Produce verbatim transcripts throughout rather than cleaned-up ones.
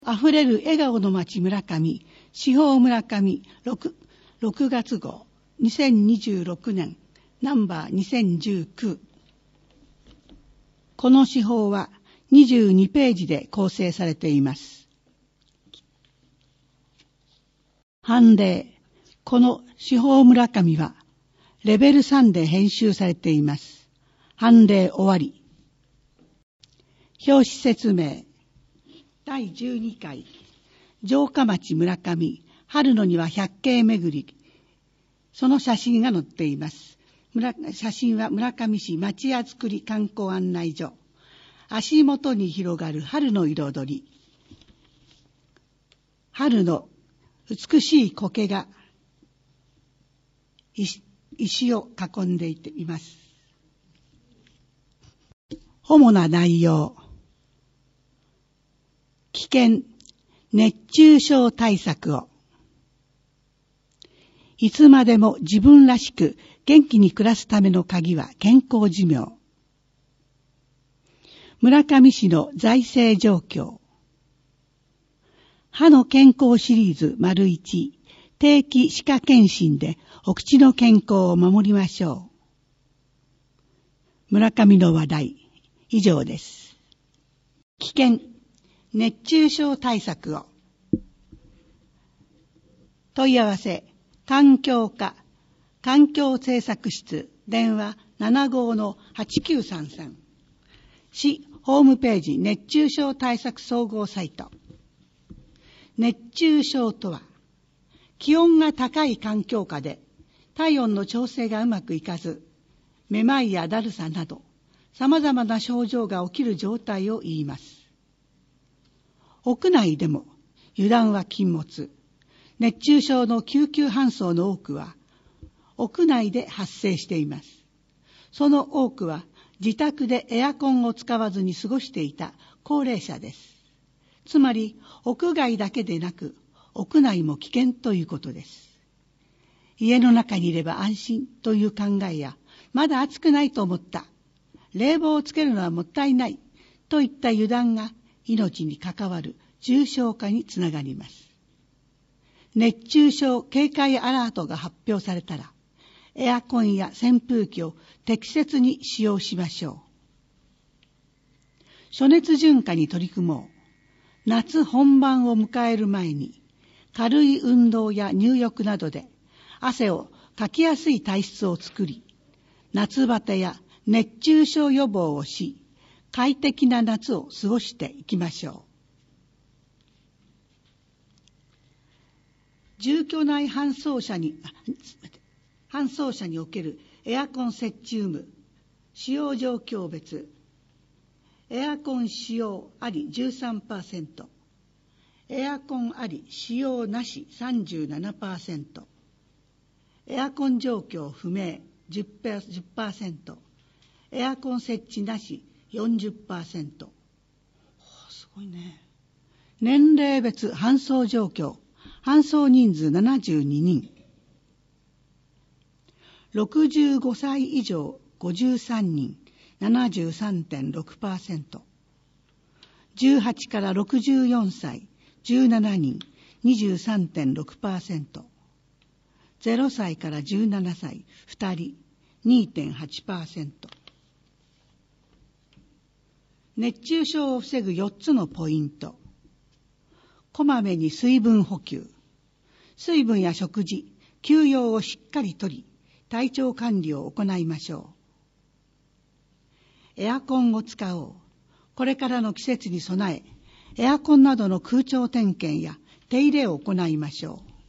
あふれる笑顔の街村上、司法村上 6, ろくがつ号、にせんにじゅうろくねん、ナンバーにせんじゅうきゅう。この司法はにじゅうにページで構成されています。判例。この司法村上はレベルさんで編集されています。判例終わり。表紙説明。だいじゅうにかい、城下町村上、春の庭百景巡り。その写真が載っています。村写真は村上市町屋づくり観光案内所。足元に広がる春の彩り。春の美しい苔が石を囲んでいます。主な内容。危険、熱中症対策を。いつまでも自分らしく元気に暮らすための鍵は健康寿命。村上市の財政状況。歯の健康シリーズ いち、定期歯科検診でお口の健康を守りましょう。村上の話題、以上です。危険、熱中症対策を。問い合わせ、環境課、環境政策室、電話 ななごのはちきゅうさんさん。市ホームページ熱中症対策総合サイト。熱中症とは、気温が高い環境下で体温の調整がうまくいかず、めまいやだるさなど様々な症状が起きる状態を言います。屋内でも油断は禁物。熱中症の救急搬送の多くは屋内で発生しています。その多くは自宅でエアコンを使わずに過ごしていた高齢者です。つまり屋外だけでなく屋内も危険ということです。家の中にいれば安心という考えや、まだ暑くないと思った、冷房をつけるのはもったいないといった油断が命に関わる重症化につながります。熱中症警戒アラートが発表されたら、エアコンや扇風機を適切に使用しましょう。暑熱順化に取り組もう。夏本番を迎える前に、軽い運動や入浴などで汗をかきやすい体質を作り、夏バテや熱中症予防をし、快適な夏を過ごしていきましょう。住居内搬送者に、搬送者におけるエアコン設置有無、使用状況別、エアコン使用あり じゅうさんパーセント、エアコンあり使用なし さんじゅうななパーセント、エアコン状況不明 じゅっパーセント、エアコン設置なし よんじゅっパーセント。すごいね。年齢別搬送状況、搬送人数ななじゅうににん。ろくじゅうごさい以上ごじゅうさんにん、ななじゅうさんてんろくパーセント。じゅうはちからろくじゅうよんさい、じゅうななにん、にじゅうさんてんろくパーセント。ゼロさいからじゅうななさい、ふたり、にてんはちパーセント。熱中症を防ぐよっつのポイント。こまめに水分補給。水分や食事、休養をしっかりとり、体調管理を行いましょう。エアコンを使おう。これからの季節に備え、エアコンなどの空調点検や手入れを行いましょう。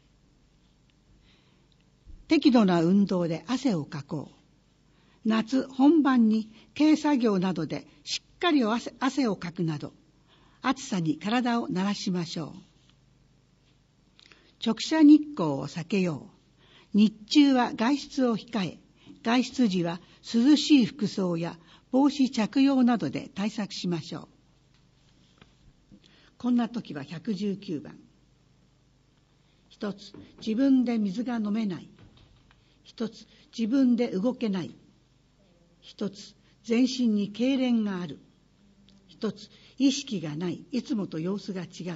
適度な運動で汗をかこう。夏本番に軽作業などでしっかり汗、汗をかくなど、暑さに体を慣らしましょう。直射日光を避けよう。日中は外出を控え、外出時は涼しい服装や帽子着用などで対策しましょう。こんな時はひゃくじゅうきゅうばん。一つ、自分で水が飲めない。一つ、自分で動けない。一つ、全身に痙攣がある。一つ、 意識がない、いつもと様子が違う。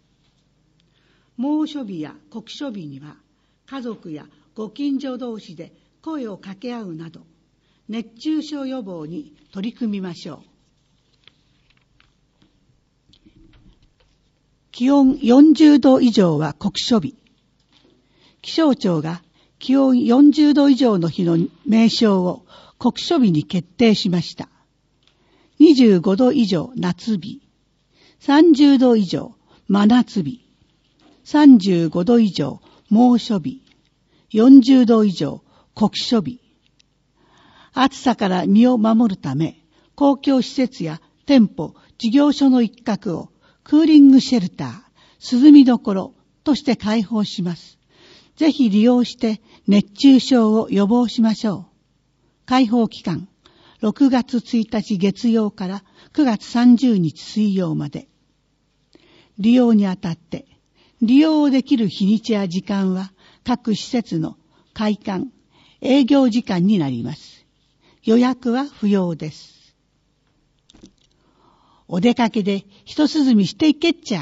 猛暑日や酷暑日には家族やご近所同士で声を掛け合うなど、熱中症予防に取り組みましょう。気温よんじゅうど以上は酷暑日。気象庁が気温よんじゅうど以上の日の名称を酷暑日に決定しました。にじゅうごど以上夏日、さんじゅうど以上真夏日、さんじゅうごど以上猛暑日、よんじゅうど以上酷暑日。暑さから身を守るため、公共施設や店舗、事業所の一角をクーリングシェルター、涼みどころとして開放します。ぜひ利用して熱中症を予防しましょう。開放期間、ろくがつついたち月曜からくがつさんじゅうにち水曜まで。利用にあたって、利用できる日にちや時間は各施設の開館、営業時間になります。予約は不要です。お出かけで一涼みしていけっちゃ。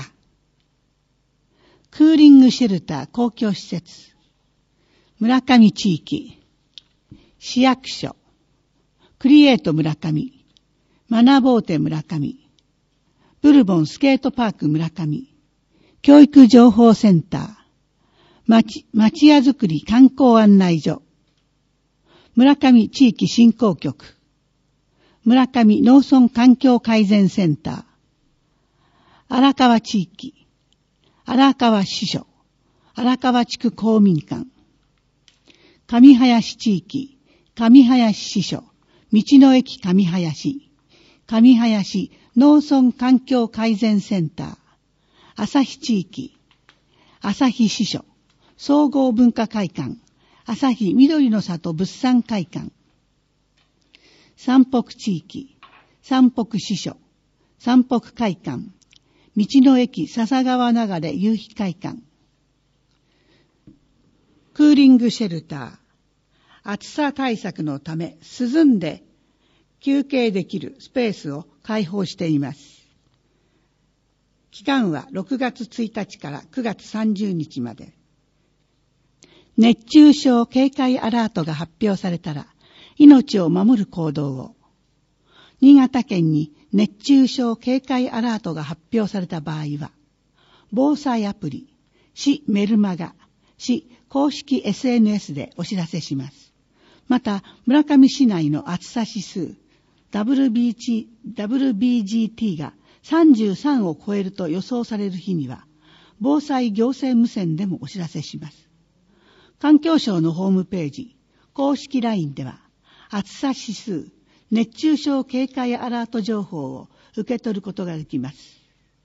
クーリングシェルター公共施設、村上地域、市役所、クリエイト村上、学ぼうて村上、ブルボンスケートパーク村上、教育情報センター、町、町屋づくり観光案内所、村上地域振興局、村上農村環境改善センター、荒川地域、荒川支所、荒川地区公民館、上林地域、上林支所、道の駅上林、上林農村環境改善センター、旭地域、旭支所、総合文化会館、旭緑の里物産会館、山北地域、山北支所、山北会館、道の駅笹川流れ夕日会館、クーリングシェルター、暑さ対策のため涼んで休憩できるスペースを開放しています。期間はろくがつついたちからくがつさんじゅうにちまで。熱中症警戒アラートが発表されたら、命を守る行動を。新潟県に熱中症警戒アラートが発表された場合は、防災アプリ、市メルマガ、市公式 エスエヌエス でお知らせします。また、村上市内の暑さ指数、ダブリュービージー、ダブリュービージーティー がさんじゅうさんを超えると予想される日には、防災行政無線でもお知らせします。環境省のホームページ、公式 ライン では、暑さ指数、熱中症警戒アラート情報を受け取ることができます。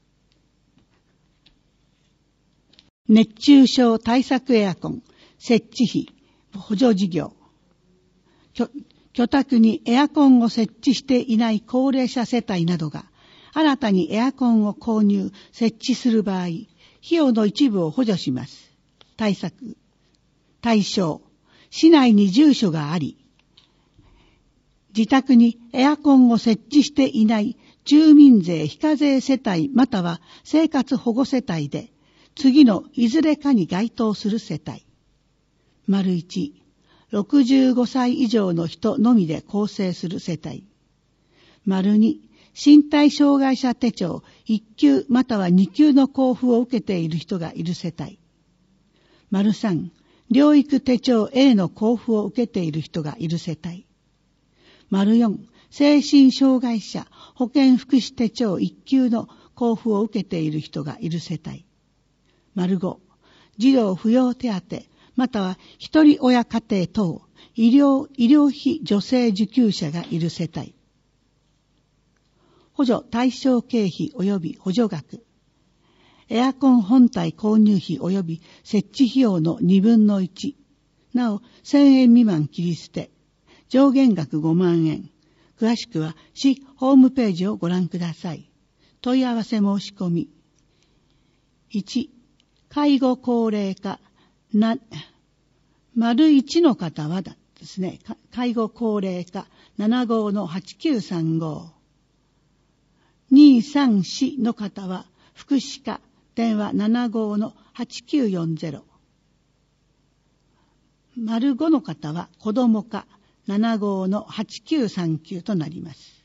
熱中症対策エアコン設置費補助事業。居宅にエアコンを設置していない高齢者世帯などが新たにエアコンを購入、設置する場合、費用の一部を補助します。対策、対象、市内に住所があり、自宅にエアコンを設置していない住民税非課税世帯または生活保護世帯で、次のいずれかに該当する世帯。丸一、ろくじゅうごさい以上の人のみで構成する世帯。丸二、身体障害者手帳いっきゅうまたはにきゅうの交付を受けている人がいる世帯。丸三、療育手帳 A の交付を受けている人がいる世帯。丸四、精神障害者保健福祉手帳いっきゅうの交付を受けている人がいる世帯。丸五、児童扶養手当または一人親家庭等医療、医療費助成受給者がいる世帯。補助対象経費及び補助額。エアコン本体購入費及び設置費用のにぶんのいち。なお、せんえん未満切り捨て。上限額ごまんえん。詳しくは市ホームページをご覧ください。問い合わせ申し込み。いち、介護高齢化。な、丸いちの方はですね、介護高齢化ななごうのはちきゅうさんご。 にさんよんの方は福祉課、電話 ななごーのはちきゅうよんゼロ。丸ごの方は子ども課 ななごーのはちきゅうさんきゅうとなります。